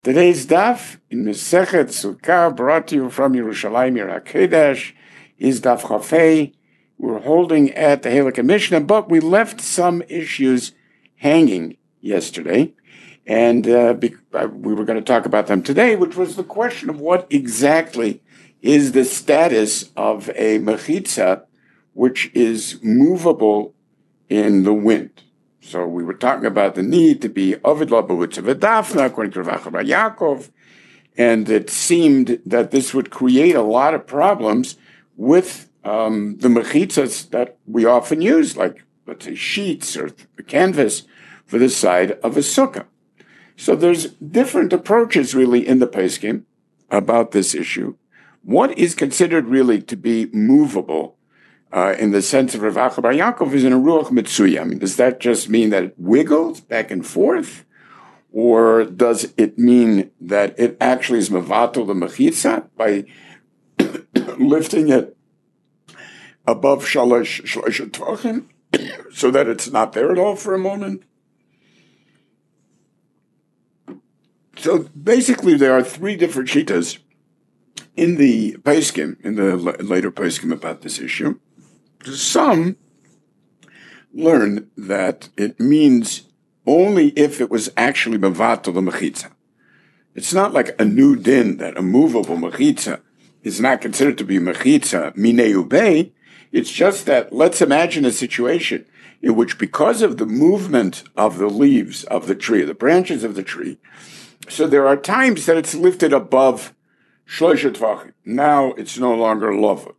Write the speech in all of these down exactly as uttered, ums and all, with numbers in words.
Today's daf in Masechet Sukkah, brought to you from Yerushalayim Yer HaKodesh, is daf Chafei. We're holding at the Halakha Mishnah, but we left some issues hanging yesterday, and uh, be, uh, we were going to talk about them today, which was the question of what exactly is the status of a mechitza which is movable in the wind. So we were talking about the need to be Ovid Lo B'Hutza V'Dafna, according to Rav Acha bar Yaakov, and it seemed that this would create a lot of problems with um, the mechitzas that we often use, like, let's say, sheets or canvas for the side of a sukkah. So there's different approaches really in the Pesachim about this issue. What is considered really to be movable Uh, in the sense of Rav Acha bar Yaakov is in a ruach mitzuya? I mean, does that just mean that it wiggles back and forth? Or does it mean that it actually is mevatel the mechitza by lifting it above shalosh shalosh tvachim so that it's not there at all for a moment? So basically there are three different shitas in the Pesachim, in the later Pesachim about this issue. Some learn that it means only if it was actually mevatel the mechitza. It's not like a new din that a movable mechitza is not considered to be mechitza minei ubei. It's just that let's imagine a situation in which, because of the movement of the leaves of the tree, the branches of the tree, so there are times that it's lifted above shlosh tvachim. Now it's no longer lovud.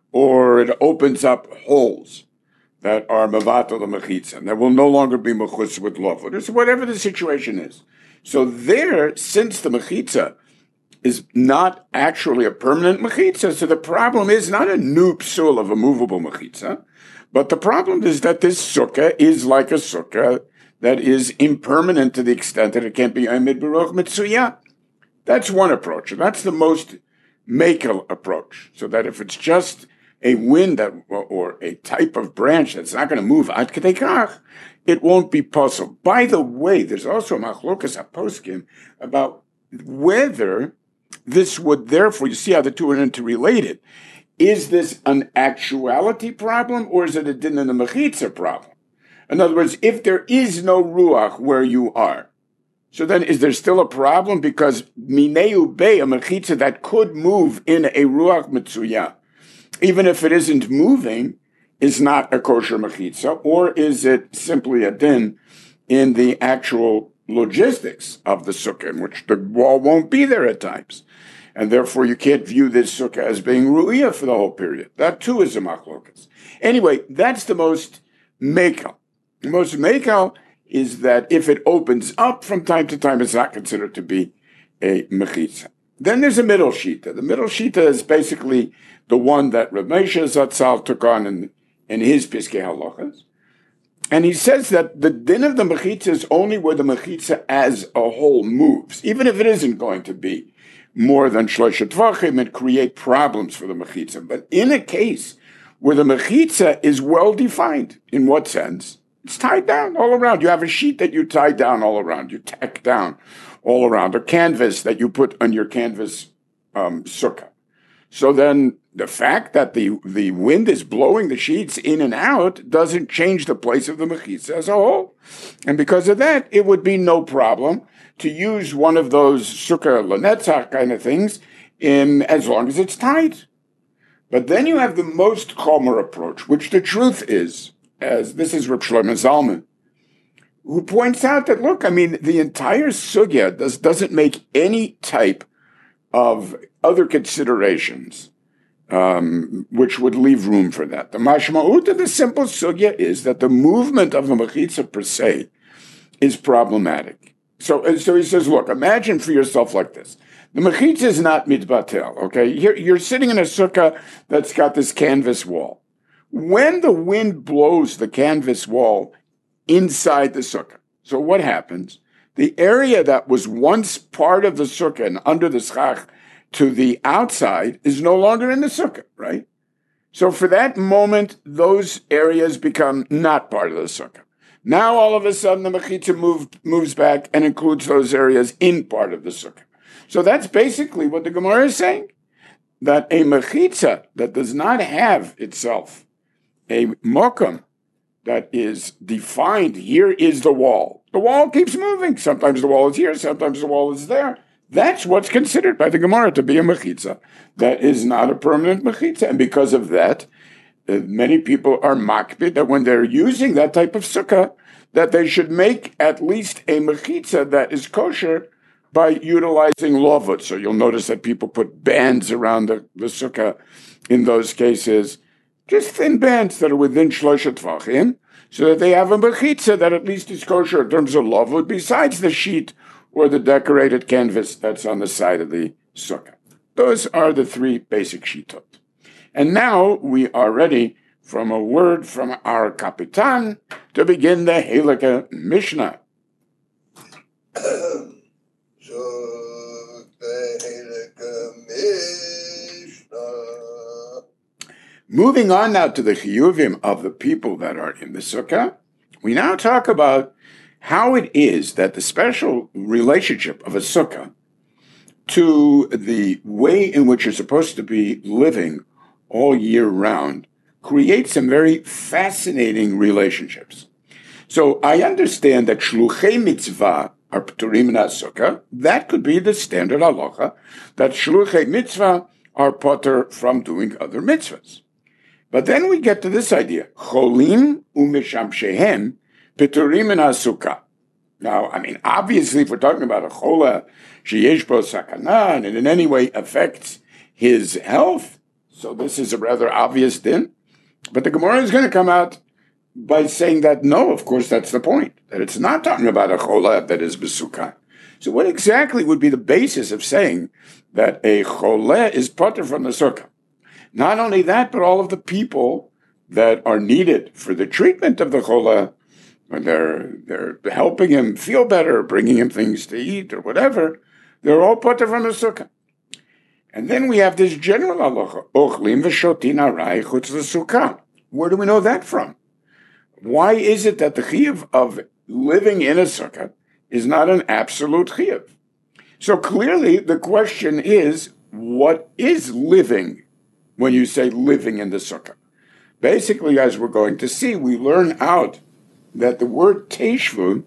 Or it opens up holes that are mevatel the mechitza, and there will no longer be mechutz with lovud, or whatever the situation is. So there, since the mechitza is not actually a permanent mechitza, so the problem is not a new psul of a movable mechitza, but the problem is that this sukkah is like a sukkah that is impermanent to the extent that it can't be amid baruch mitzuya. That's one approach, and that's the most makel approach, so that if it's just a wind that, or a type of branch that's not going to move ad kedei kach, it won't be possible. By the way, there's also machlokas haposkim about whether this would therefore, you see how the two are interrelated. Is this an actuality problem, or is it a din in the mechitza problem? In other words, if there is no ruach where you are, so then is there still a problem? Because minei ubei, a mechitza that could move in a ruach mitzuya, even if it isn't moving, is not a kosher mechitza, or is it simply a din in the actual logistics of the sukkah, in which the wall won't be there at times, and therefore you can't view this sukkah as being ru'iyah for the whole period? That too is a machlokas. Anyway, that's the most mekel. The most mekel is that if it opens up from time to time, it's not considered to be a mechitza. Then there's a middle shita. The middle shita is basically the one that Rav Moshe Zatzal took on in, in his Piskei Halachas. And he says that the din of the mechitza is only where the mechitza as a whole moves. Even if it isn't going to be more than shlosh tvachim and create problems for the mechitza. But in a case where the mechitza is well defined, in what sense? It's tied down all around. You have a sheet that you tie down all around. You tack down all around, a canvas that you put on your canvas um, sukkah. So then the fact that the, the wind is blowing the sheets in and out doesn't change the place of the mechitza as a whole. And because of that, it would be no problem to use one of those sukkah lenetzach kind of things in, as long as it's tight. But then you have the most chomer approach, which the truth is, as this is Reb Shlomo Zalman, who points out that, look, I mean, the entire sugya does, doesn't make any type of other considerations um, which would leave room for that. The mashma'ut of the simple sugya is that the movement of the mechitza per se is problematic. So, so he says, look, imagine for yourself like this. The mechitza is not mitbatel, okay? You're, you're sitting in a sukkah that's got this canvas wall. When the wind blows the canvas wall inside the sukkah, so what happens? The area that was once part of the sukkah and under the schach to the outside is no longer in the sukkah, right? So for that moment, those areas become not part of the sukkah. Now all of a sudden the mechitza move, moves back and includes those areas in part of the sukkah. So that's basically what the Gemara is saying, that a mechitza that does not have itself a mokum that is defined, here is the wall. The wall keeps moving. Sometimes the wall is here, sometimes the wall is there. That's what's considered by the Gemara to be a mechitza. That is not a permanent mechitza. And because of that, uh, many people are makbid that when they're using that type of sukkah, that they should make at least a mechitza that is kosher by utilizing lavut. So you'll notice that people put bands around the, the sukkah in those cases, just thin bands that are within shlosha tvachim, so that they have a mechitza that at least is kosher in terms of lavut, besides the sheet or the decorated canvas that's on the side of the sukkah. Those are the three basic shitot. And now we are ready from a word from our Kapitan to begin the Halakha Mishnah. Moving on now to the chiyuvim of the people that are in the sukkah, we now talk about how it is that the special relationship of a sukkah to the way in which you're supposed to be living all year round creates some very fascinating relationships. So I understand that shluchei mitzvah are p'turim min sukkah. That could be the standard halacha, that shluchei mitzvah are potter from doing other mitzvahs. But then we get to this idea, cholim u'mishamshehem p'turim min sukkah. Now, I mean, obviously, if we're talking about a chola sheyesh bo sakana, and it in any way affects his health, so this is a rather obvious din. But the Gemara is going to come out by saying that, no, of course, that's the point, that it's not talking about a chola that is besukah. So what exactly would be the basis of saying that a chola is potter from the sukkah? Not only that, but all of the people that are needed for the treatment of the chola, when they're, they're helping him feel better, bringing him things to eat or whatever, they're all potter from the sukkah. And then we have this general halacha, ochlim v'shotin arai chutz l'sukkah. Where do we know that from? Why is it that the chiyuv of living in a sukkah is not an absolute chiyuv? So clearly the question is, what is living when you say living in the sukkah? Basically, as we're going to see, we learn out that the word teshvu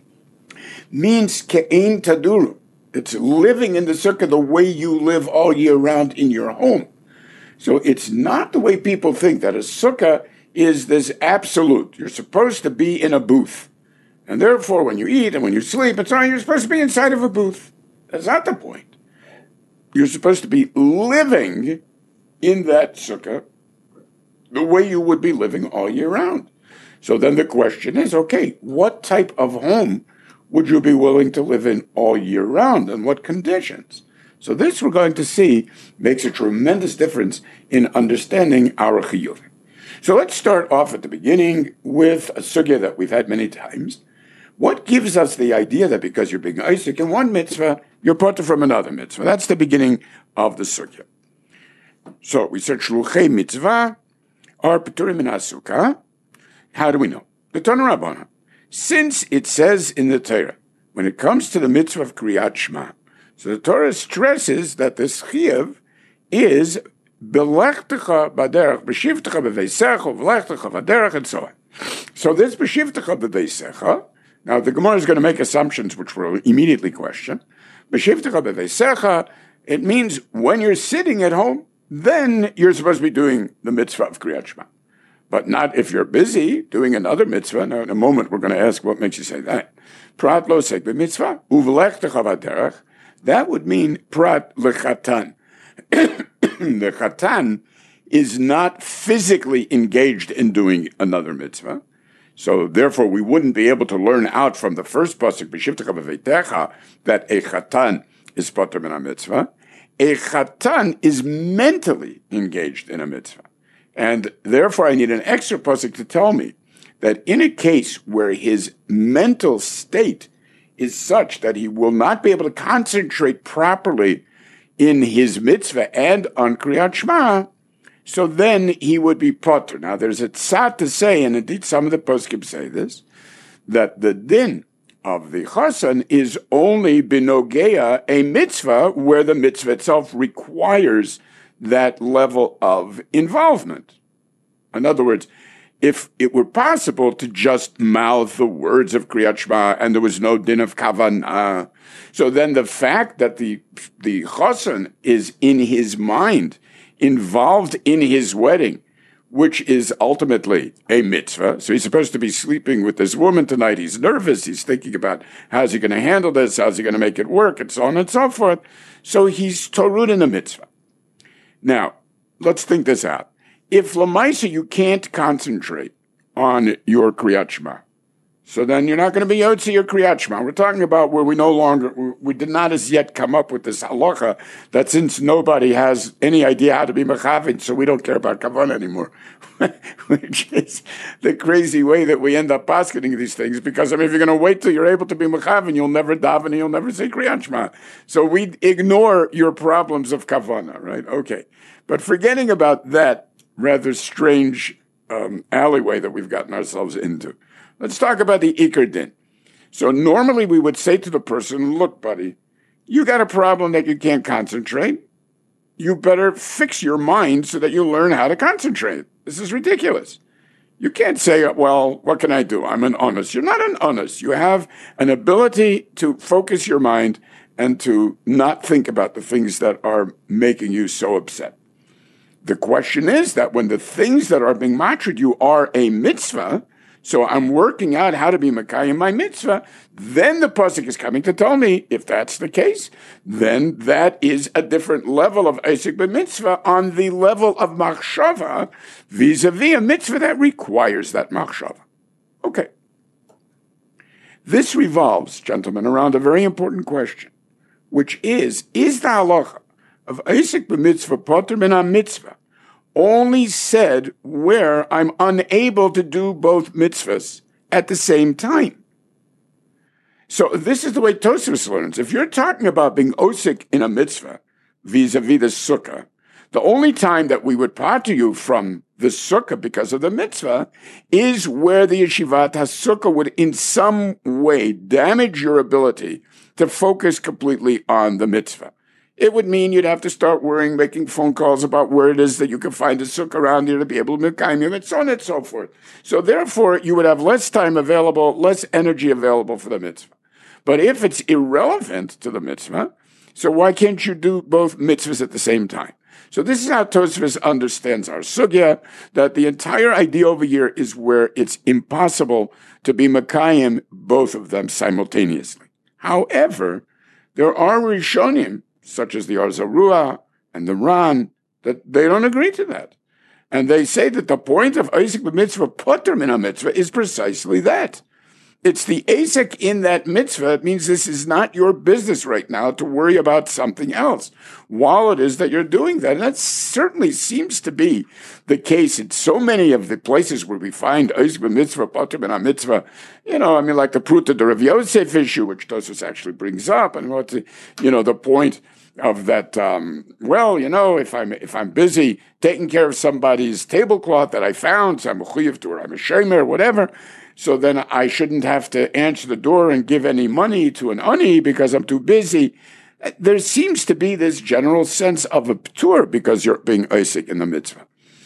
means ke'ein taduru. It's living in the sukkah the way you live all year round in your home. So it's not the way people think that a sukkah is this absolute. You're supposed to be in a booth. And therefore, when you eat and when you sleep and so on, you're supposed to be inside of a booth. That's not the point. You're supposed to be living in that sukkah the way you would be living all year round. So then the question is, okay, what type of home would you be willing to live in all year round, and what conditions? So this we're going to see makes a tremendous difference in understanding our chiyuv. So let's start off at the beginning with a sugya that we've had many times. What gives us the idea that because you're being Isaac in one mitzvah, you're potter from another mitzvah? That's the beginning of the sugya. So we said shluchei mitzvah are p'turim min sukkah. How do we know? The Tanur Rabbanan. Since it says in the Torah, when it comes to the mitzvah of Kriyat Shema, so the Torah stresses that this chiyuv is belechtecha baderech, b'shivtecha b'veisecha, v'lechtecha baderech, and so on. So this b'shivtecha b'veisecha, now the Gemara is going to make assumptions which we'll immediately question. B'shivtecha b'veisecha, it means when you're sitting at home, then you're supposed to be doing the mitzvah of Kriyat Shema. But not if you're busy doing another mitzvah. Now, in a moment, we're going to ask what makes you say that. Prat lo sek b'mitzvah, uv'lechtecha baderech. That would mean prat lechatan. The chatan is not physically engaged in doing another mitzvah. So therefore, we wouldn't be able to learn out from the first pasuk, b'shivtecha b'veitecha, that a chatan is poter min mitzvah. A chatan is mentally engaged in a mitzvah. And therefore, I need an extra pasuk to tell me that in a case where his mental state is such that he will not be able to concentrate properly in his mitzvah and on Kriyat Shema, so then he would be potter. Now, there's a tzad to say, and indeed some of the poskim say this, that the din of the chassan is only binogea, a mitzvah, where the mitzvah itself requires that level of involvement. In other words, if it were possible to just mouth the words of Kriyat Shema and there was no din of kavanah, so then the fact that the the chassan is in his mind, involved in his wedding, which is ultimately a mitzvah. So he's supposed to be sleeping with this woman tonight. He's nervous. He's thinking about how's he going to handle this, how's he going to make it work, and so on and so forth. So he's torud in the mitzvah. Now, let's think this out. If Lamaisa, you can't concentrate on your Kriyat Shema, so then you're not going to be Yotzi your Kriyat Shema. We're talking about where we no longer, we did not as yet come up with this halacha that since nobody has any idea how to be Mechavin, so we don't care about Kavanah anymore, which is the crazy way that we end up paskening these things, because I mean, if you're going to wait till you're able to be Mechavin, you'll never daven and you'll never say Kriyat Shema. So we ignore your problems of Kavanah, right? Okay. But forgetting about that rather strange um, alleyway that we've gotten ourselves into, let's talk about the Iker Din. So normally we would say to the person, look, buddy, you got a problem that you can't concentrate. You better fix your mind so that you learn how to concentrate. This is ridiculous. You can't say, well, what can I do? I'm an honest. You're not an honest. You have an ability to focus your mind and to not think about the things that are making you so upset. The question is that when the things that are being matrid you are a mitzvah, so I'm working out how to be Mekayim my mitzvah, then the pasuk is coming to tell me, if that's the case, then that is a different level of Isaac b'mitzvah on the level of machshava, vis-a-vis a mitzvah that requires that machshava. Okay. This revolves, gentlemen, around a very important question, which is, is the halacha of Isaac b'mitzvah poter min ha-mitzvah only said where I'm unable to do both mitzvahs at the same time? So this is the way Tosfos learns. If you're talking about being osik in a mitzvah, vis-a-vis the sukkah, the only time that we would part you from the sukkah because of the mitzvah is where the yeshivat ha-sukkah would in some way damage your ability to focus completely on the mitzvah. It would mean you'd have to start worrying, making phone calls about where it is that you can find a sukkah around here to be able to mekayim him, and so on and so forth. So therefore, you would have less time available, less energy available for the mitzvah. But if it's irrelevant to the mitzvah, so why can't you do both mitzvahs at the same time? So this is how Tosfos understands our sugya, that the entire idea over here is where it's impossible to be mekayim both of them simultaneously. However, there are Rishonim, such as the Arzarua and the Ran, that they don't agree to that. And they say that the point of Isaac b'mitzvah poter min ha-mitzvah is precisely that. It's the Isaac in that mitzvah. It means this is not your business right now to worry about something else while it is that you're doing that. And that certainly seems to be the case in so many of the places where we find Isaac b'mitzvah poter min ha-mitzvah. You know, I mean, like the Pruta de Rav Yosef issue, which Tosfos actually brings up, and what's the, you know, the point of that, um, well, you know, if I'm if I'm busy taking care of somebody's tablecloth that I found, so I'm a chuyev to, or I'm a shemer, whatever, so then I shouldn't have to answer the door and give any money to an ani because I'm too busy. There seems to be this general sense of a ptur because you're being Isaac in the mitzvah.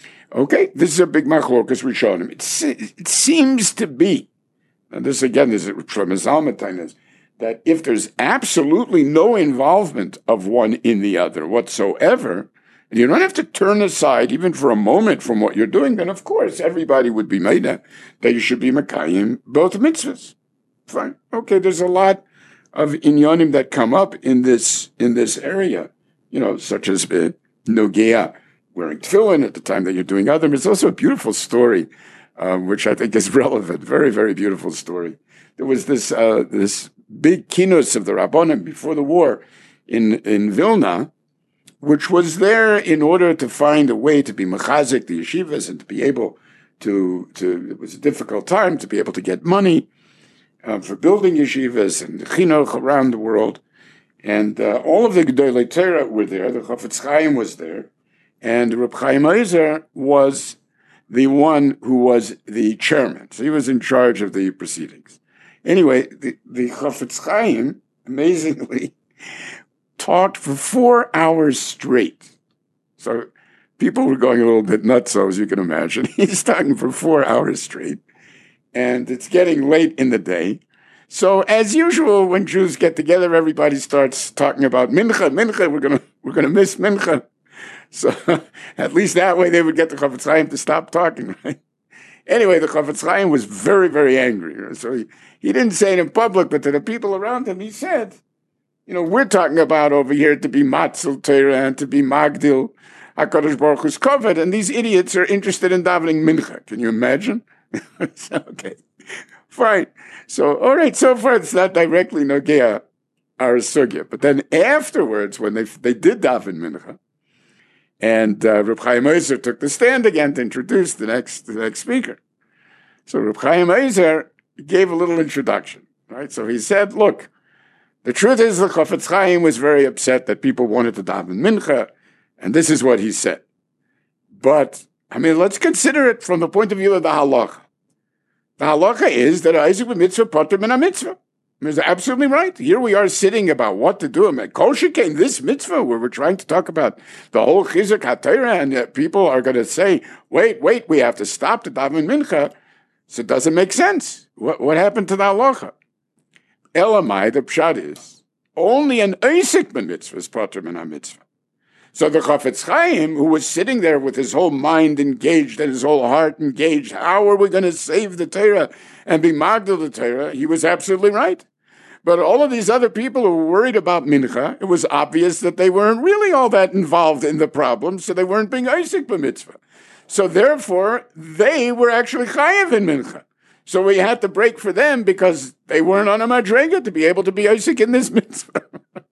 Okay, this is a big machlokas rishonim. It, it seems to be, and this again, this is from Zalman, that if there's absolutely no involvement of one in the other whatsoever, and you don't have to turn aside even for a moment from what you're doing, then of course everybody would be made that, that you should be mekayim both mitzvahs. Fine. Okay, there's a lot of inyanim that come up in this in this area, you know, such as uh, nogea, wearing tefillin at the time that you're doing other. It's also a beautiful story, um, which I think is relevant. Very, very beautiful story. There was this uh, this big kinus of the Rabbanim before the war in, in Vilna, which was there in order to find a way to be mechazik the yeshivas and to be able to, to it was a difficult time to be able to get money uh, for building yeshivas and chinuch around the world. And uh, all of the Gedolei Torah were there. The Chafetz Chaim was there. And Reb Chaim Ozer was the one who was the chairman. So he was in charge of the proceedings. Anyway, the, the Chafetz Chaim, amazingly, talked for four hours straight. So people were going a little bit nuts, as you can imagine. He's talking for four hours straight. And it's getting late in the day. So as usual, when Jews get together, everybody starts talking about Mincha, Mincha, we're going to we're gonna miss Mincha. So at least that way they would get the Chafetz Chaim to stop talking, right? Anyway, the Chafetz Chaim was very, very angry. So he, he didn't say it in public, but to the people around him, he said, you know, we're talking about over here to be Matzil Torah and to be Magdil, HaKadosh Baruch Hu's covet, and these idiots are interested in davening Mincha. Can you imagine? So, okay, fine. So, all right, so far it's not directly Nogea our sugya. But then afterwards, when they they did daven Mincha, and uh, Reb Chaim Ozer took the stand again to introduce the next the next speaker. So Reb Chaim Ozer gave a little introduction, right? So he said, look, the truth is the Chafetz Chaim was very upset that people wanted to daven Mincha, and this is what he said. But, I mean, let's consider it from the point of view of the halacha. The halacha is that Isaac b'mitzvah patur min ha-mitzvah. He's absolutely right. Here we are sitting about what to do. I mean, Kol Shekain, this mitzvah, where we're trying to talk about the whole chizuk HaTorah, and uh, people are going to say, wait, wait, we have to stop to daven mincha. So it doesn't make sense. What, what happened to the halacha? Elamai, the pshat is, only an Isaac b'mitzvah is patur min ha-mitzvah. So the Chafetz Chaim, who was sitting there with his whole mind engaged and his whole heart engaged, how are we going to save the Torah and be magdil the Torah? He was absolutely right. But all of these other people who were worried about mincha, it was obvious that they weren't really all that involved in the problem, so they weren't being Isaac b'mitzvah. So therefore, they were actually chayav in mincha. So we had to break for them because they weren't on a madrega to be able to be Isaac in this mitzvah.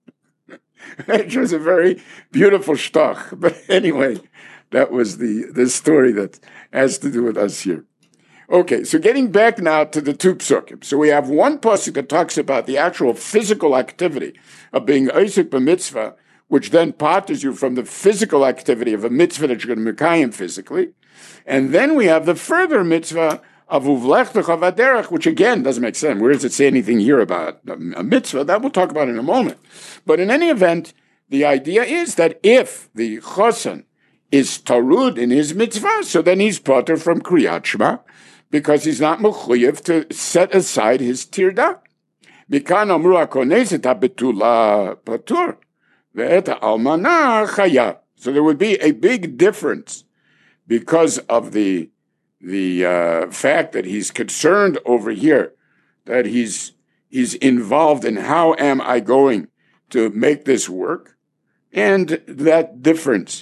Which was a very beautiful shtoch. But anyway, that was the, the story that has to do with us here. Okay, so getting back now to the two psukim. So we have one pasuk that talks about the actual physical activity of being Isaac b'mitzvah, which then patters you from the physical activity of a mitzvah that you're going to mekayim physically. And then we have the further mitzvah of uvlechtecha v'derech, which again doesn't make sense. Where does it say anything here about a mitzvah? That we'll talk about in a moment. But in any event, the idea is that if the chosan is tarud in his mitzvah, so then he's pater from Kriyat Shema, because he's not mechuyev to set aside his tirda. Mikan amru hakoneset habetula patur ve'et almana chaya. So there would be a big difference because of the the uh, fact that he's concerned over here, that he's he's involved in how am I going to make this work, and that difference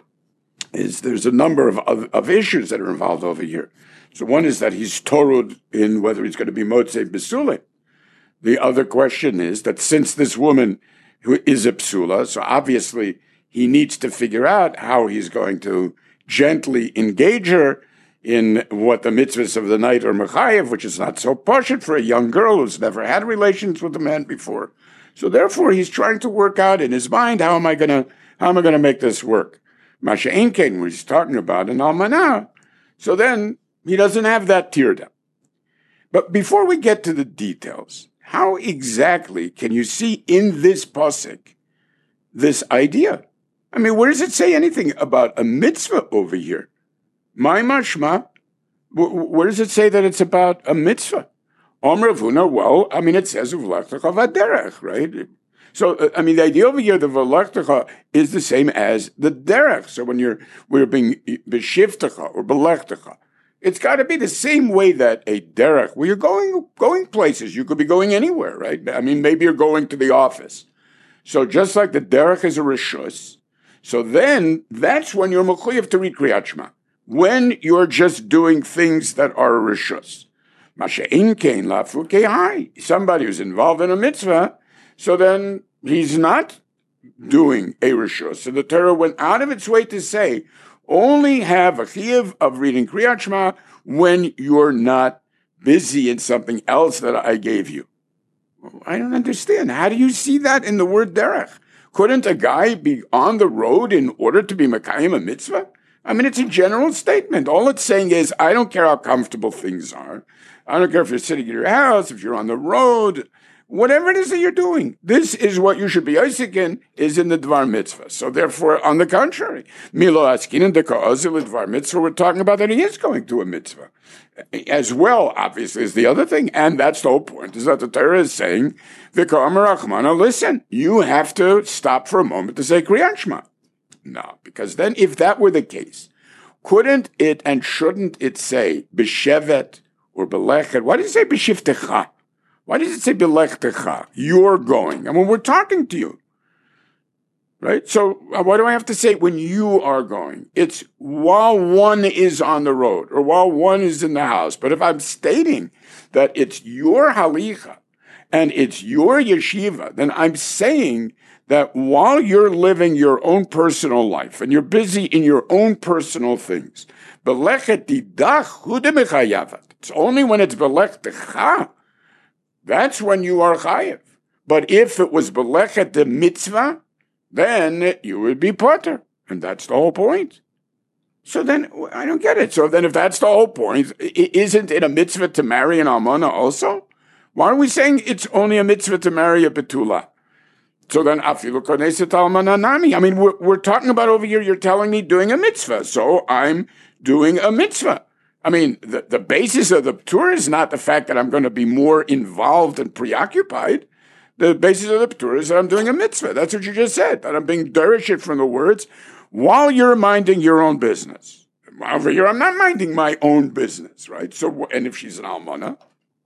is there's a number of, of, of issues that are involved over here. So one is that he's torud in whether he's going to be motzei besule. The other question is that since this woman who is a psula, so obviously he needs to figure out how he's going to gently engage her in what the mitzvahs of the night are mechayev, which is not so pashut for a young girl who's never had relations with a man before. So therefore he's trying to work out in his mind, how am I going to, how am I going to make this work? Masha Einkein, what he's talking about in Almanah. So then he doesn't have that tirda. But before we get to the details, how exactly can you see in this pasuk this idea? I mean, where does it say anything about a mitzvah over here? My mashma, where does it say that it's about a mitzvah? Om Ravuna, well, I mean, it says uvlachtecha v'derech, right? So, I mean, the idea over here, the v'lachtecha, is the same as the derech. So when you're, we're being b'shivtecha or b'lechtecha, it's got to be the same way that a derech, where you're going, going places. You could be going anywhere, right? I mean, maybe you're going to the office. So just like the derech is a rishus, so then that's when you're mechuyev to read Kriyat Shema. When you're just doing things that are a rishus. Masha Einkein lafu kehai. Somebody who's involved in a mitzvah, so then he's not doing a rishus. So the Torah went out of its way to say, only have a chiyuv of reading Kriyat Shema when you're not busy in something else that I gave you. I don't understand. How do you see that in the word derech? Couldn't a guy be on the road in order to be mekayim a mitzvah? I mean, it's a general statement. All it's saying is, I don't care how comfortable things are. I don't care if you're sitting in your house, if you're on the road, whatever it is that you're doing. This is what you should be Isaac in, is in the Dvar Mitzvah. So therefore, on the contrary, Milo Askin and Deka'azil Dvar Mitzvah, we're talking about that he is going to a mitzvah. As well, obviously, is the other thing. And that's the whole point, is that the Torah is saying, V'ka'amar Rachmana, listen, you have to stop for a moment to say Kriyat Shema. No, because then if that were the case, couldn't it and shouldn't it say B'shevet or B'lechet? Why does it say B'shivtecha? Why does it say B'lechtecha? You're going. I mean, we're talking to you. Right? So uh, why do I have to say when you are going? It's while one is on the road or while one is in the house. But if I'm stating that it's your halicha and it's your yeshiva, then I'm saying that while you're living your own personal life and you're busy in your own personal things, it's only when it's belechtecha, that's when you are chayiv. But if it was belechet the mitzvah, then you would be potter. And that's the whole point. So then, I don't get it. So then if that's the whole point, isn't it a mitzvah to marry an almana also? Why are we saying it's only a mitzvah to marry a betula? So then, afilu koneset almana nami. I mean, we're, we're talking about over here, you're telling me doing a mitzvah. So I'm doing a mitzvah. I mean, the, the basis of the Torah is not the fact that I'm going to be more involved and preoccupied. The basis of the Torah is that I'm doing a mitzvah. That's what you just said, that I'm being derishit from the words while you're minding your own business. Over here, I'm not minding my own business, right? So, and if she's an almana,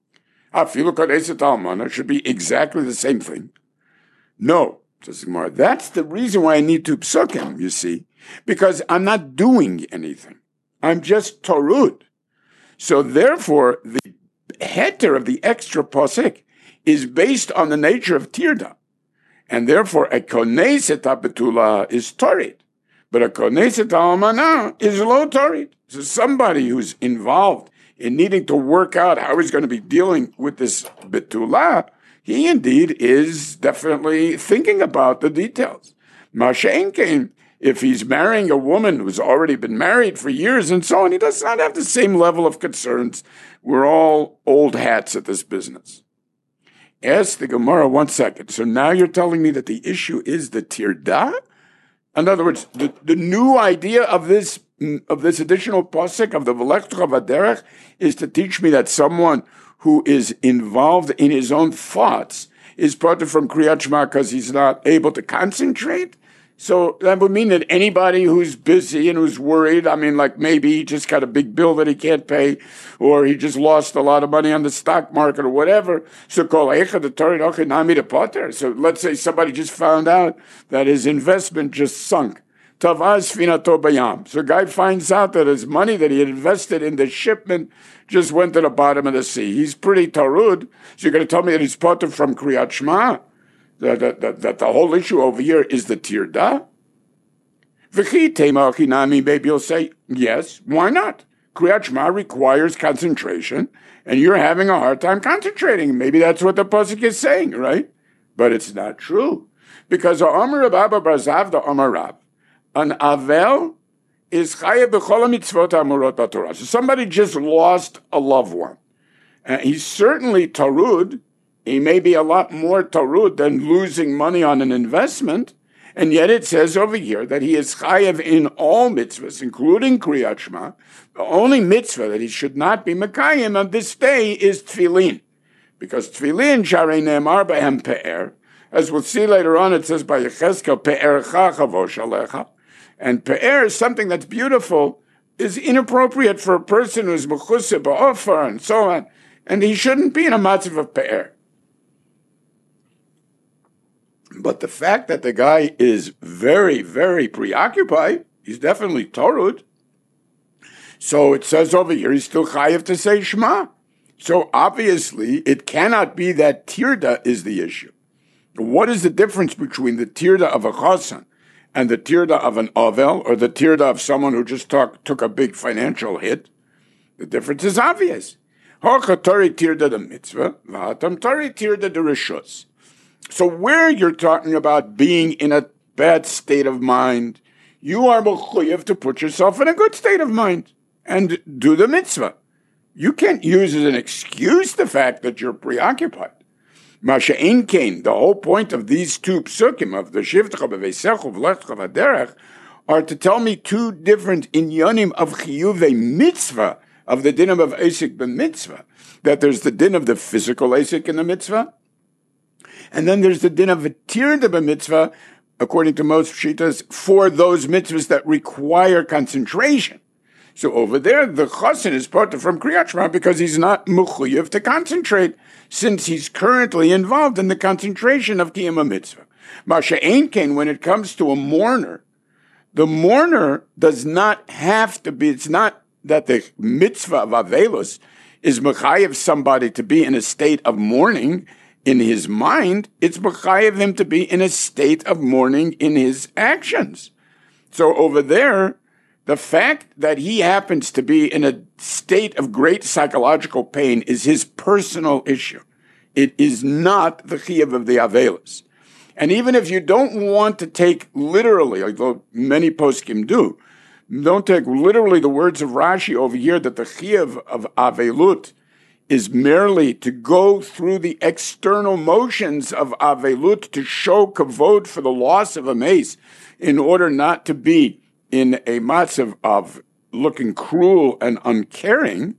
afilu koneset almana should be exactly the same thing. No, says Gemara. That's the reason why I need to psukim, you see, because I'm not doing anything. I'm just torud. So therefore, the heter of the extra posik is based on the nature of tirda. And therefore, a koneset betula is torid. But a koneset almana is lo torid. So somebody who's involved in needing to work out how he's going to be dealing with this betula, he indeed is definitely thinking about the details. Mashen came, if he's marrying a woman who's already been married for years and so on, he does not have the same level of concerns. We're all old hats at this business. Ask the Gemara one second. So now you're telling me that the issue is the tirda? In other words, the, the new idea of this of this additional pasuk of the V'lechtecha v'derech is to teach me that someone who is involved in his own thoughts is parted from Kriyat Shema because he's not able to concentrate. So that would mean that anybody who's busy and who's worried, I mean, like maybe he just got a big bill that he can't pay, or he just lost a lot of money on the stock market or whatever. So So let's say somebody just found out that his investment just sunk. Tavaz finato bayam. So a guy finds out that his money that he had invested in the shipment just went to the bottom of the sea. He's pretty tarud. So you're going to tell me that he's parted from Kriyat Shema? That, that, that, that the whole issue over here is the tirda? Maybe you'll say, yes, why not? Kriyat Shema requires concentration, and you're having a hard time concentrating. Maybe that's what the pasuk is saying, right? But it's not true. Because Amar Rabba Barzav, the Amar Rab, an Avel is chayav b'chol mitzvot amurot b'Torah. So somebody just lost a loved one. And he's certainly tarud. He may be a lot more tarud than losing money on an investment, and yet it says over here that he is chayav in all mitzvahs, including Kriyat Shema. The only mitzvah that he should not be mekayim on this day is tefillin, because tefillin sharei ne'emar b'hem pe'er. As we'll see later on, it says by Yechezkel pe'ercha chavosh alecha, and pe'er is something that's beautiful, is inappropriate for a person who's mechuseh ba'ofar and so on, and he shouldn't be in a matzav of pe'er. But the fact that the guy is very, very preoccupied, he's definitely torud. So it says over here, he's still chayav to say Shema. So obviously, it cannot be that tirda is the issue. What is the difference between the tirda of a chassan and the tirda of an avel, or the tirda of someone who just talk, took a big financial hit? The difference is obvious. Ha'chatari tirda the mitzvah, v'hatam tari tirda the rishus. So where you're talking about being in a bad state of mind, you are mechuyev to put yourself in a good state of mind and do the mitzvah. You can't use as an excuse the fact that you're preoccupied. Masha ein kein, the whole point of these two psukim, of the Shivtecha b'veisecha v'lecha v'derech, are to tell me two different inyanim of chiyuvei mitzvah, of the din of Eisik b'mitzvah, that there's the din of the physical Eisik in the mitzvah, and then there's the din of Tirda b'mitzvah, according to most shitas, for those mitzvahs that require concentration. So over there, the chassan is part from Kriyat Shema because he's not mechuyev to concentrate, since he's currently involved in the concentration of Kiyum mitzvah. Masha ein kein, when it comes to a mourner, the mourner does not have to be, it's not that the mitzvah of Avelus is mechayev somebody to be in a state of mourning in his mind, it's mechayev him to be in a state of mourning in his actions. So over there, the fact that he happens to be in a state of great psychological pain is his personal issue. It is not the chiyuv of the Avelis. And even if you don't want to take literally, although many poskim do, don't take literally the words of Rashi over here that the chiyuv of Avelut is merely to go through the external motions of Avelut to show kavod for the loss of a mace in order not to be in a matzav of looking cruel and uncaring,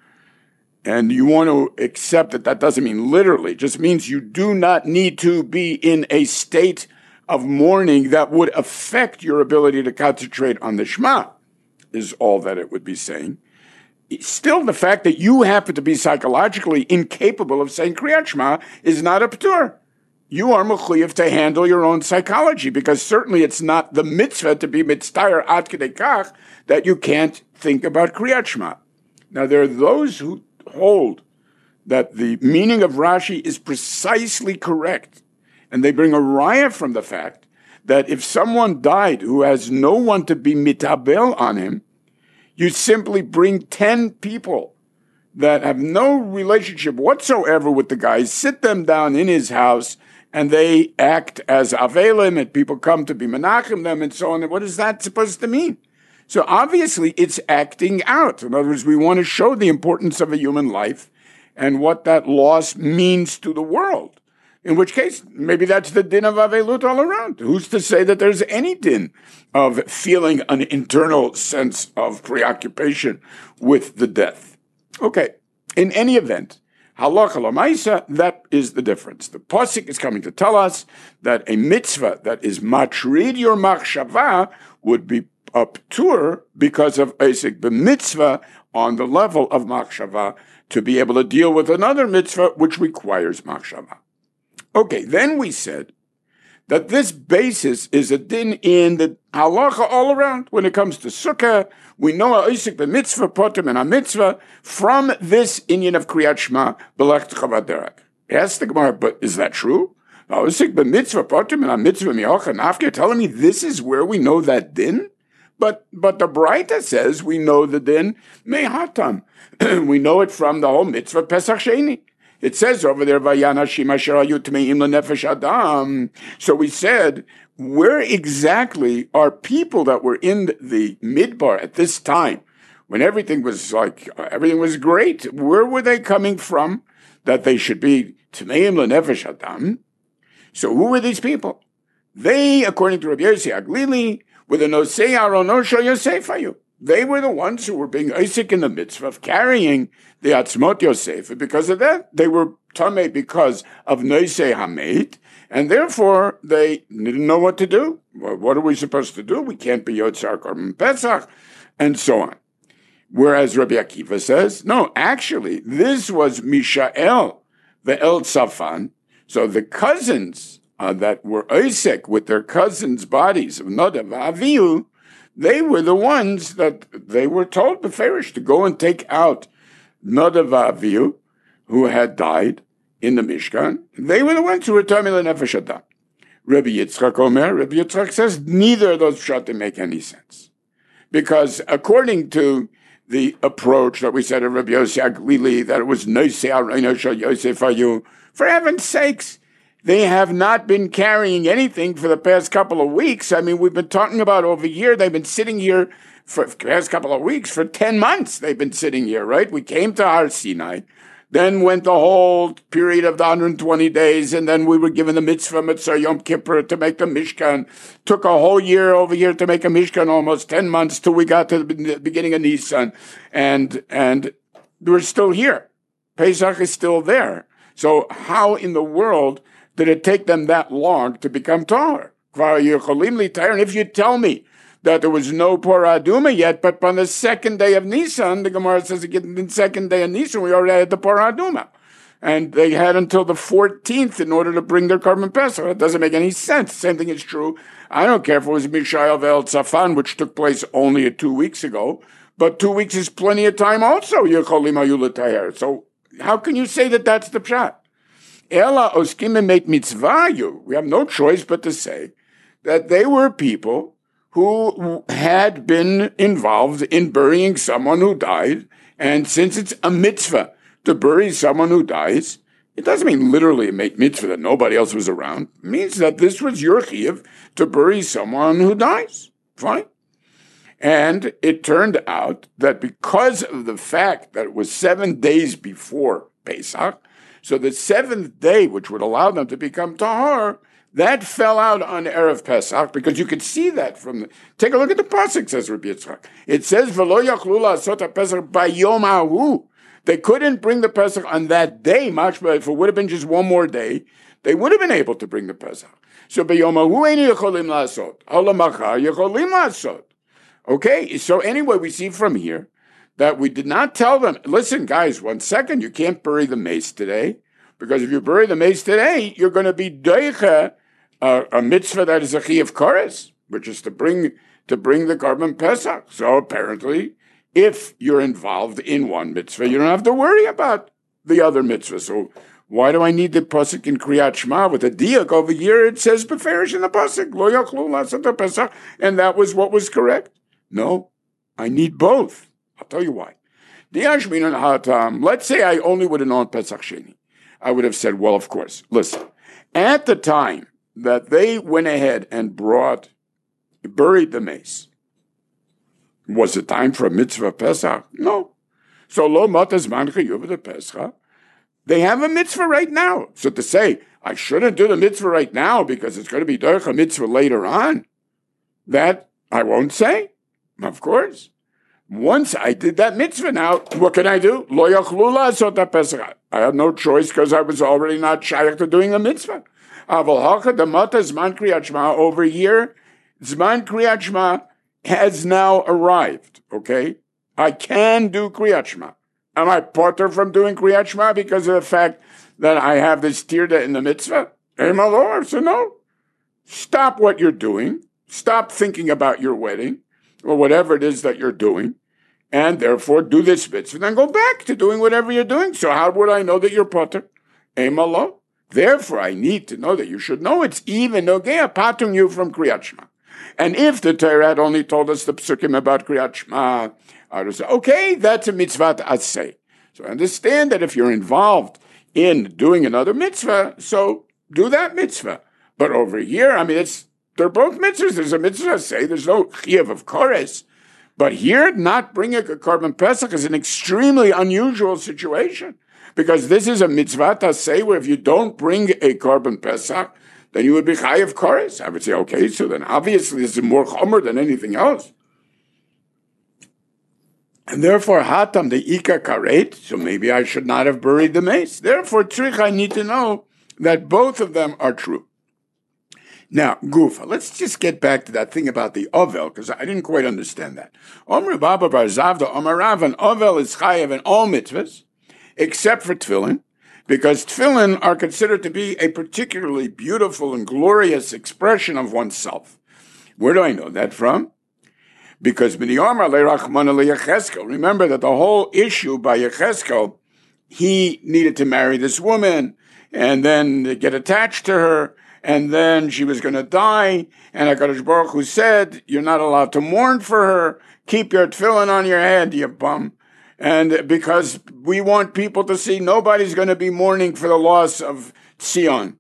and you want to accept that that doesn't mean literally, it just means you do not need to be in a state of mourning that would affect your ability to concentrate on the Shema, is all that it would be saying. Still, the fact that you happen to be psychologically incapable of saying Kriyat Shema is not a p'tur. You are mechuyev to handle your own psychology, because certainly it's not the mitzvah to be mitztayer ad kedei kach that you can't think about Kriyat Shema. Now, there are those who hold that the meaning of Rashi is precisely correct, and they bring a raya from the fact that if someone died who has no one to be mitabel on him, you simply bring ten people that have no relationship whatsoever with the guy, sit them down in his house, and they act as avelim, and people come to be menachem them, and so on. What is that supposed to mean? So obviously it's acting out. In other words, we want to show the importance of a human life and what that loss means to the world. In which case, maybe that's the din of avelut all around. Who's to say that there's any din of feeling an internal sense of preoccupation with the death? Okay, in any event, halacha l'maisa, that is the difference. The pasuk is coming to tell us that a mitzvah that is matrid your machshava would be a p'tur because of Eisik b'mitzvah on the level of machshava to be able to deal with another mitzvah which requires machshava. Okay, then we said that this basis is a din in the halacha all around. When it comes to sukkah, we know a Eisik b'mitzvah potem and a mitzvah from this inyan of Kriyat Shema b'lecha v'derech. Ask the Gemara, but is that true? Eisik b'mitzvah potem and a mitzvah mi'ocha nafka. You're telling me this is where we know that din? But but the Braita says we know the din mehatam. We know it from the whole mitzvah Pesach Sheni. It says over there, Vayana Shima Sharayu Tmeim LeNefesh Adam. So we said, where exactly are people that were in the Midbar at this time, when everything was like, everything was great? Where were they coming from that they should be Tmeim LeNefesh Adam? So who were these people? They, according to Rabbi Yossi Aglili, were the Nosei Aronosha Yosefayu. They were the ones who were being Isaac in the mitzvah of carrying the Atzmot Yosef. And because of that, they were Tameh because of Nosei Hamet, and therefore they didn't know what to do. Well, what are we supposed to do? We can't be Yotzar Korban Pesach, and so on. Whereas Rabbi Akiva says, no, actually, this was Mishael, the El Tzafan. So the cousins uh, that were Isaac with their cousins' bodies of Nadav Avihu, they were the ones that they were told beferish to go and take out Nadav Avihu, who had died in the Mishkan. They were the ones who were Tamil Nefesh Adam. Rabbi Yitzchak Omer, Rabbi Yitzchak says neither of those pshatim make any sense. Because according to the approach that we said of Rabbi Yossi Aglili, that it was Nosei Aronosha Yosefayu, for heaven's sakes, They have not been carrying anything for the past couple of weeks. I mean, we've been talking about over here. They've been sitting here for the past couple of weeks, for ten months. They've been sitting here, right? We came to Har Sinai, then went the whole period of the one hundred twenty days, and then we were given the mitzvah, mitzvah Yom Kippur, to make the Mishkan. Took a whole year over here to make a Mishkan, almost ten months, till we got to the beginning of Nisan. And, and we're still here. Pesach is still there. So how in the world did it take them that long to become tahor? And if you tell me that there was no Porah Aduma yet, but on the second day of Nisan, the Gemara says again, the second day of Nisan, we already had the Porah Aduma. And they had until the fourteenth in order to bring their Korban Pesach. It doesn't make any sense. Same thing is true. I don't care if it was Mishael Ve'el Tzafan, which took place only two weeks ago, but two weeks is plenty of time also. So how can you say that that's the pshat? Ela oskim make mitzvah you. We have no choice but to say that they were people who had been involved in burying someone who died, and since it's a mitzvah to bury someone who dies, it doesn't mean literally make mitzvah that nobody else was around. It means that this was your chiyuv to bury someone who dies. Fine. And it turned out that because of the fact that it was seven days before Pesach, so the seventh day, which would allow them to become tahor, that fell out on Erev Pesach, because you could see that from the, take a look at the pasuk, says Rabbi Yitzchak. It says, V'lo yachlu la'asot ha'Pesach bayom hahu. They couldn't bring the Pesach on that day, mashma, if it would have been just one more day, they would have been able to bring the Pesach. So bayom hahu eini yacholim la'asot. Halamachar yacholim la'asot. Okay, so anyway, we see from here that we did not tell them, listen, guys, one second, you can't bury the mace today, because if you bury the mace today, you're going to be doicha uh, a mitzvah that is a chiyuv koros, which is to bring to bring the Korban Pesach. So apparently, if you're involved in one mitzvah, you don't have to worry about the other mitzvah. So why do I need the pasuk in Kriyat Shema with a diak over here? It says beferish in the pasuk, lo yachlu la'asot Pesach, and that was what was correct. No, I need both. I'll tell you why. Let's say I only would have known Pesach Sheni. I would have said, well, of course. Listen, at the time that they went ahead and brought, buried the mace, was it time for a mitzvah Pesach? No. So lo matas man chiyuv the Pesach. They have a mitzvah right now. So to say, I shouldn't do the mitzvah right now because it's going to be derech a mitzvah later on, that I won't say. Of course. Once I did that mitzvah now, what can I do? Lo yachlu la'asot ha'Pesach. I had no choice because I was already not shaykh to doing the mitzvah. Aval hacha damata zman kriyat shema. Over here, zman kriyat shema has now arrived, okay? I can do kriyat shema. Am I potter from doing kriyat shema because of the fact that I have this tirda in the mitzvah? Hey, my Lord, so no. Stop what you're doing. Stop thinking about your wedding, or whatever it is that you're doing, and therefore do this mitzvah, then go back to doing whatever you're doing. So how would I know that you're potter? Eim Allah. Therefore, I need to know that you should know it's even nogea patum you from Kriyat Shema. And if the Torah had only told us the psukim about Kriyat Shema, I would say, okay, that's a mitzvah aseh. So I understand that if you're involved in doing another mitzvah, so do that mitzvah. But over here, I mean, it's they're both mitzvahs. There's a mitzvah say, there's no chiyuv of koros. But here, not bringing a Korban Pesach is an extremely unusual situation. Because this is a mitzvah to say where if you don't bring a Korban Pesach, then you would be chayav koros. I would say, okay, so then obviously this is more chomer than anything else. And therefore, hatam the ika karet, so maybe I should not have buried the mace. Therefore, tzrich, I need to know that both of them are true. Now, Gufa, let's just get back to that thing about the Ovel, because I didn't quite understand that. Omer Baba Bar Zavda, Omer Rav, an Ovel is chayav in all mitzvahs, except for tefillin, because tefillin are considered to be a particularly beautiful and glorious expression of oneself. Where do I know that from? Because remember that the whole issue by Yechezkel, he needed to marry this woman, and then get attached to her, and then she was going to die, and HaKadosh Baruch Hu said, you're not allowed to mourn for her, keep your tefillin on your head, you bum. And because we want people to see nobody's going to be mourning for the loss of Tzion.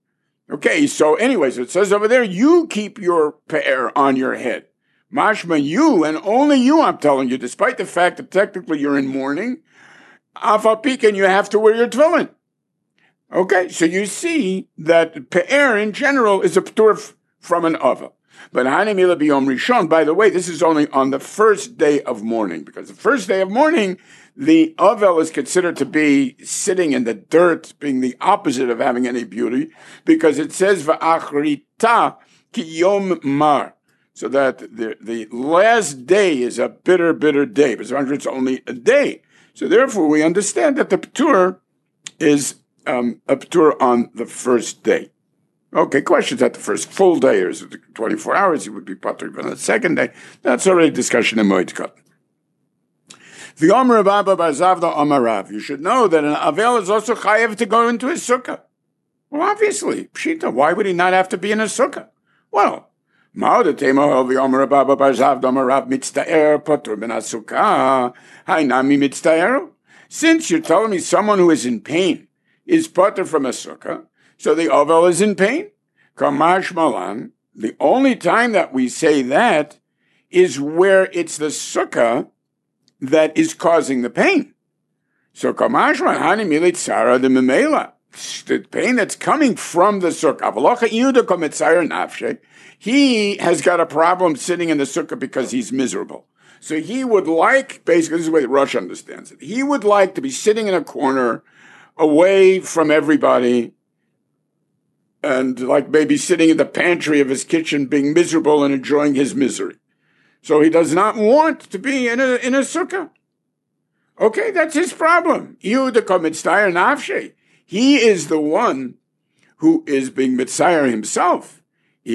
Okay, so anyways, it says over there, you keep your pe'er on your head. Mashma, you, and only you, I'm telling you, despite the fact that technically you're in mourning, afapikan, you have to wear your tefillin. Okay, so you see that pe'er in general is a p'tur from an ava. But hanimila biyom rishon, by the way, this is only on the first day of mourning, because the first day of mourning, the avel is considered to be sitting in the dirt, being the opposite of having any beauty, because it says va'achrita ki yom mar, so that the, the last day is a bitter, bitter day, but it's only a day. So therefore, we understand that the p'tur is um, a p'tur on the first day. Okay, questions at the first full day, or is it twenty-four hours? It would be patur, but on the second day, that's already discussion in Moed Katan. The Omer of Abba Bar Zavda Omarav. You should know that an Avel is also chayev to go into his sukkah. Well, obviously, Pshita, why would he not have to be in a sukkah? Well, Ma'od Temo of the Omer of Abba Bar Zavda Omarav mitztaer patur ben asukah hainami mitztaer. Since you're telling me someone who is in pain is patur from a sukkah, so the Ovel is in pain. Kamash Malan, the only time that we say that is where it's the sukkah that is causing the pain. So Kamash Malan, Militzara the Memela, the pain that's coming from the sukkah. He has got a problem sitting in the sukkah because he's miserable. So he would like, basically, this is the way the Rosh understands it, he would like to be sitting in a corner away from everybody, and like maybe sitting in the pantry of his kitchen being miserable and enjoying his misery. So he does not want to be in a in a sukkah. Okay, that's his problem. He is the one who is being mitzayir himself.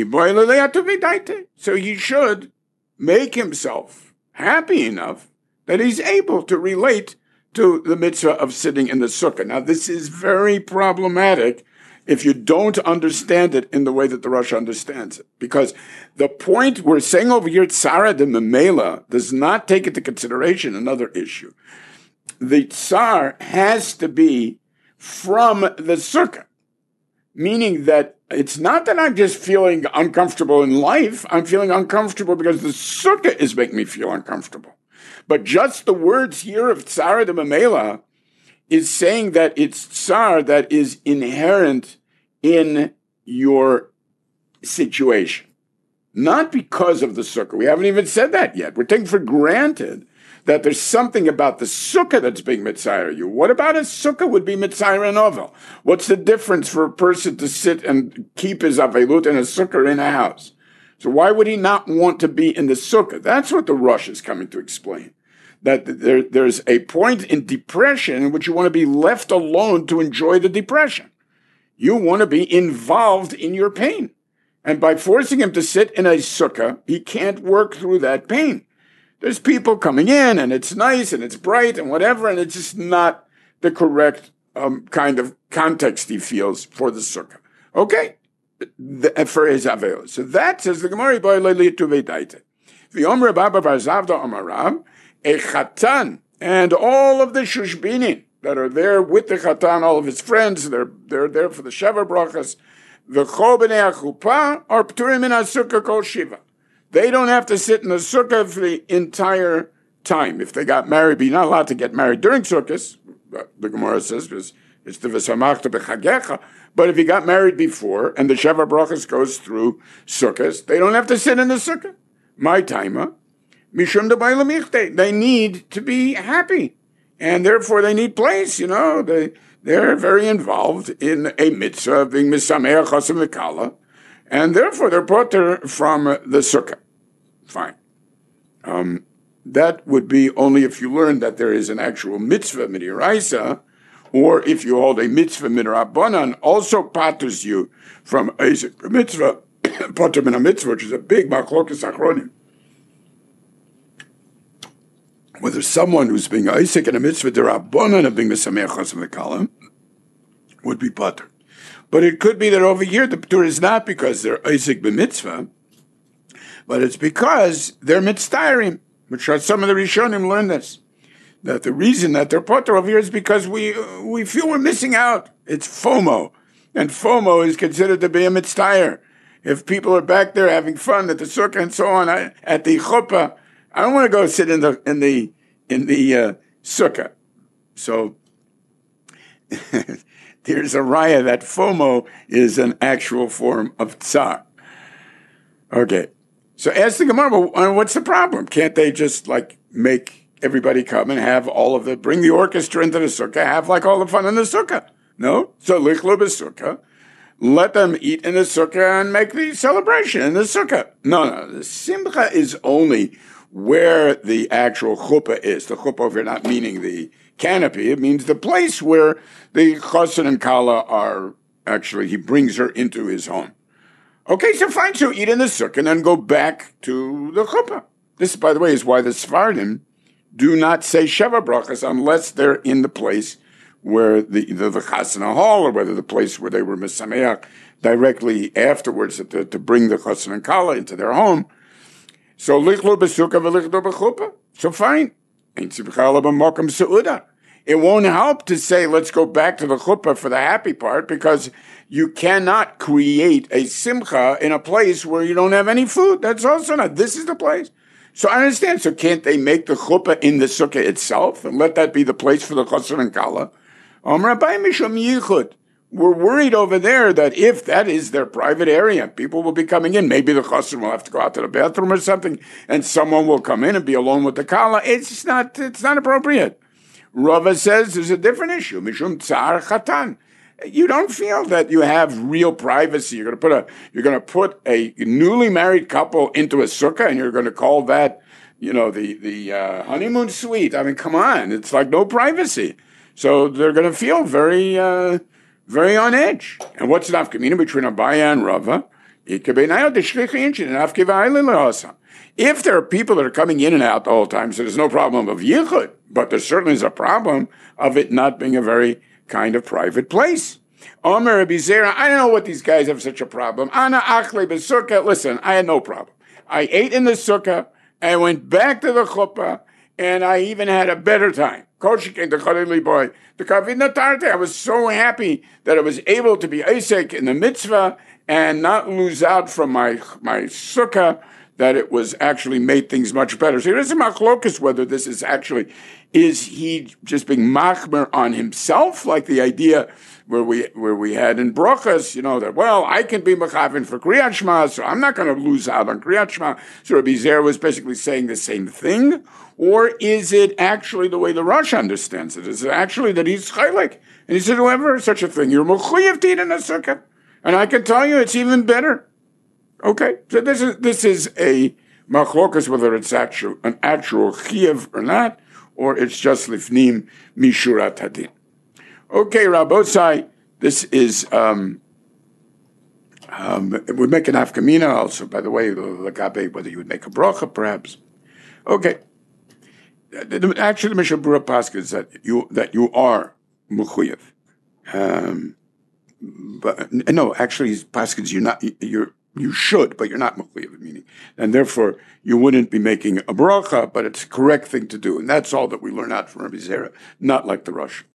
So he should make himself happy enough that he's able to relate to the mitzvah of sitting in the sukkah. Now, this is very problematic if you don't understand it in the way that the Rosh understands it. Because the point we're saying over here, Tzara de Memela, does not take into consideration another issue. The Tsar has to be from the sukkah, meaning that it's not that I'm just feeling uncomfortable in life, I'm feeling uncomfortable because the sukkah is making me feel uncomfortable. But just the words here of Tzara de Memela is saying that it's tsar that is inherent in your situation. Not because of the sukkah. We haven't even said that yet. We're taking for granted that there's something about the sukkah that's being mitzayir you. What about a sukkah would be mitzayir an ovel? What's the difference for a person to sit and keep his avelut in a sukkah in a house? So why would he not want to be in the sukkah? That's what the Rosh is coming to explain. That there, there's a point in depression in which you want to be left alone to enjoy the depression. You want to be involved in your pain. And by forcing him to sit in a sukkah, he can't work through that pain. There's people coming in, and it's nice, and it's bright, and whatever, and it's just not the correct um, kind of context he feels for the sukkah. Okay? The, for his avel. So that says the Gemara, the Omer Baba Bar Zavda Omarav, a chatan, and all of the shushbinin that are there with the chatan, all of his friends, they're they're there for the sheva brachas. The chol b'nei achupa are p'turim in sukkah kol shiva. They don't have to sit in the sukkah for the entire time. If they got married, you're not allowed to get married during sukkahs. The Gemara says it's it's the v'samachta b'chagecha. But if he got married before and the sheva brachas goes through sukkahs, they don't have to sit in the sukkah. My timer. Mishum de they need to be happy, and therefore they need place. You know, they they're very involved in a mitzvah of being misameach chasam v'kala, and therefore they're potter from the sukkah. Fine. Um, that would be only if you learn that there is an actual mitzvah midiraisa, or if you hold a mitzvah midrabanan, also patters you from a mitzvah potter min a mitzvah, which is a big machlokas achronim. Whether someone who's being Isaac in a mitzvah derabbanan of being misameach chasam v'kala would be patur. But it could be that over here the patur is not because they're Isaac b'mitzvah, but it's because they're mitztairim, which are some of the Rishonim learn this. That the reason that they're patur over here is because we we feel we're missing out. It's FOMO. And FOMO is considered to be a mitzvah. If people are back there having fun at the sukkah and so on, I, at the chuppah, I don't want to go sit in the in the in the uh, sukkah. So there's a raya that FOMO is an actual form of tsar. Okay, so ask the Gemara, well, what's the problem? Can't they just like make everybody come and have all of the, bring the orchestra into the sukkah, have like all the fun in the sukkah? No, so lichlu b'sukkah. Let them eat in the sukkah and make the celebration in the sukkah. No, no, the simcha is only where the actual chuppah is. The chuppah over here not meaning the canopy. It means the place where the chassan and kala are actually, he brings her into his home. Okay, so fine, so eat in the sukkah and then go back to the chuppah. This, by the way, is why the Sephardim do not say Sheva Brachas unless they're in the place where the either the Chasana Hall or whether the place where they were Mesameach directly afterwards to, to bring the Chassan and Kala into their home. So lichlu b'sukkah v'lichlu b'chuppah. So fine. It won't help to say let's go back to the chuppah for the happy part because you cannot create a simcha in a place where you don't have any food. That's also not. This is the place. So I understand. So can't they make the chuppah in the sukkah itself and let that be the place for the chassan and kala? We're worried over there that if that is their private area, people will be coming in. Maybe the chassan will have to go out to the bathroom or something, and someone will come in and be alone with the kala. It's not. It's not appropriate. Rava says there's a different issue. Mishum tsar chatan. You don't feel that you have real privacy. You're going to put a. You're going to put a newly married couple into a sukkah, and you're going to call that, you know, the the uh, honeymoon suite. I mean, come on. It's like no privacy. So they're going to feel very, uh, very on edge. And what's the nafkamina between Abaya and Rava? If there are people that are coming in and out the whole time, so there's no problem of yichud, but there certainly is a problem of it not being a very kind of private place. Omer Rabbi Zera, I don't know what these guys have such a problem. Ana achle b'sukkah. Listen, I had no problem. I ate in the sukkah, I went back to the chuppah, and I even had a better time. The I was so happy that I was able to be Isaac in the mitzvah and not lose out from my my sukkah, that it was actually made things much better. So there's a machlokus whether this is actually, is he just being machmer on himself, like the idea where we where we had in Brochus, you know, that, well, I can be mechavin for Kriyat Shema, so I'm not going to lose out on Kriyat Shema. So Rabbi Zer was basically saying the same thing. Or is it actually the way the Rosh understands it? Is it actually that he's chaylik? And he said, whoever such a thing, you're mechuyev to eat in a sukkah. And I can tell you it's even better. Okay, so this is this is a machlokas, whether it's actual, an actual chiyuv or not, or it's just lifnim mishurat hadin. Okay, Rabbosai, this is, um, um, we make an afkamina also, by the way, lagabe, whether you would make a bracha, perhaps. Okay. Actually, the Mishnah Berurah Pascha is that you that you are mechuyev. Um, but no, actually, Paschas, you're not. You're you should, but you're not mechuyev, meaning, and therefore you wouldn't be making a bracha. But it's a correct thing to do, and that's all that we learn out from Rabbi Zera, not like the Rosh.